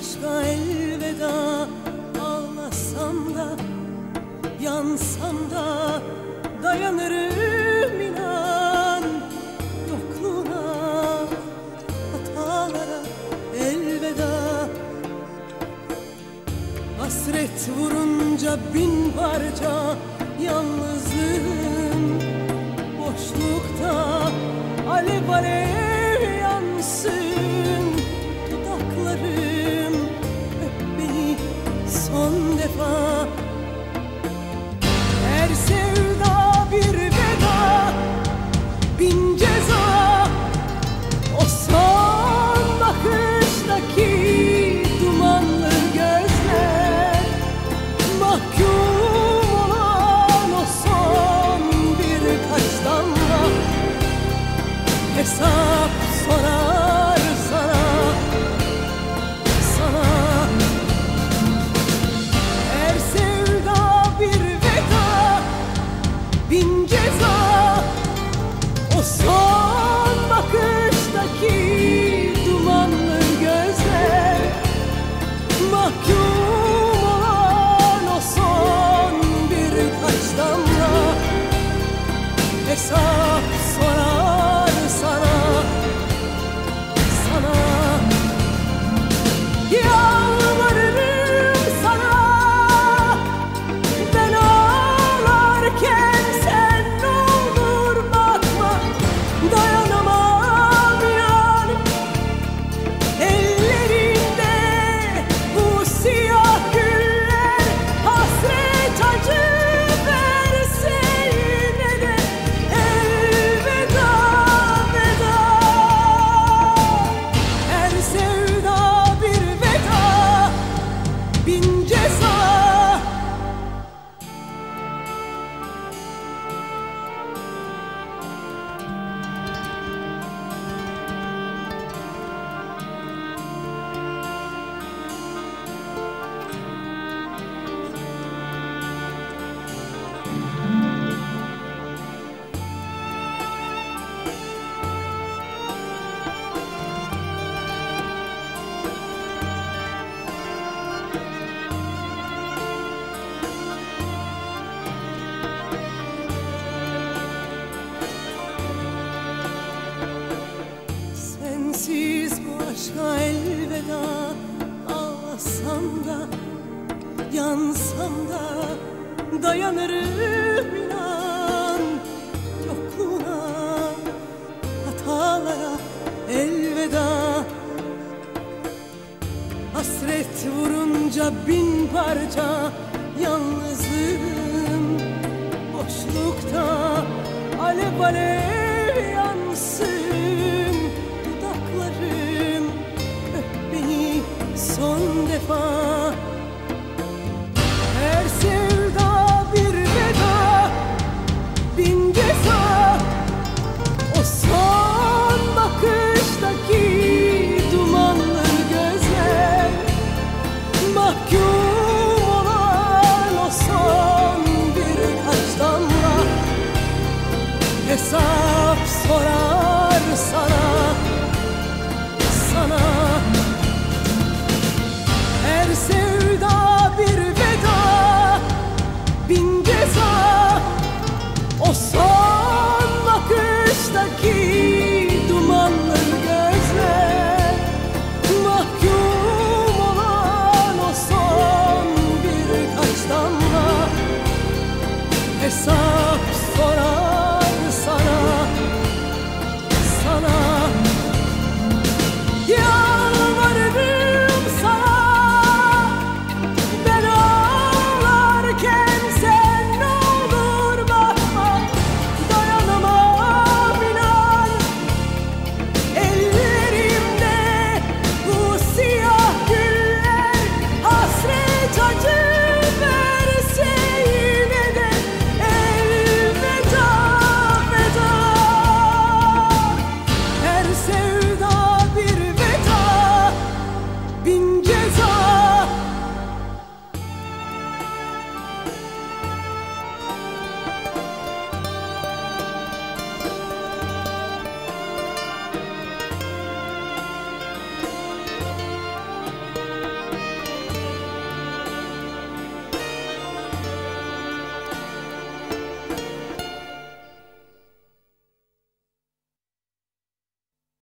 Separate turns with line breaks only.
aşka elveda. Ağlasam da, yansam da dayanırım inan. Yokluğuna, hatalara elveda. Hasret vurunca bin parça yalnızım. Boşlukta alev alev yansın dudaklarım. Öp beni son defa. Her sevda bir veda, bin ceza. O son bakıştaki dumanlı gözler, mahkum olan o son birkaç damla hesap sorar sana, sana. Her sevda bir veda, bin ceza. O son bakıştaki dumanlı gözler, mahkum olan o son birkaç damla hesap sorar sana, sana. Yalvarırım sana, ben ağlarken sen ne olur bakma. Dayanamam yani ellerinde bu siyah güller. Hasret acı verse yine de elveda, veda. Her sevda bir veda, bin ceza. Sensiz bu aşka elveda. Ağlasam da, yansam da dayanırım inan. Yokluğuna, hatalara elveda. Hasret vurunca bin parça yalnızım. Boşlukta alev alev